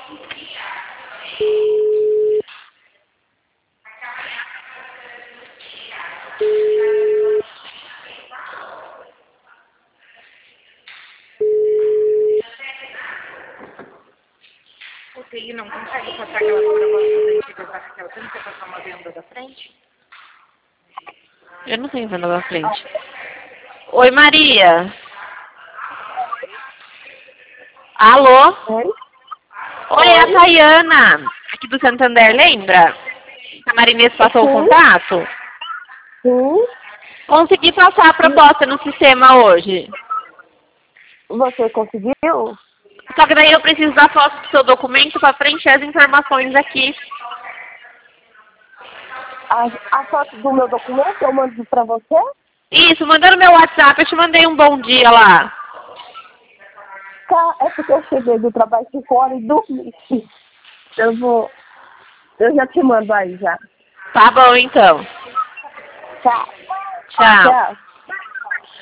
O TI não consegue passar aquelas propostas antigas da Raquel, você não quer passar uma venda da frente? Eu não tenho venda da frente. Oi, Maria. Alô? Oi? Oi, é a Tayana, aqui do Santander, lembra? A Marinês passou o contato? Sim. Consegui passar a proposta no sistema hoje. Você conseguiu? Só que daí eu preciso da foto do seu documento para preencher as informações aqui. A foto do meu documento eu mando pra você? Isso, mandando no meu WhatsApp, eu te mandei um bom dia lá. Tá, é porque eu cheguei do trabalho de fora e dormi. Eu já te mando aí já. Tá bom, então. Tá. Tchau. Tchau.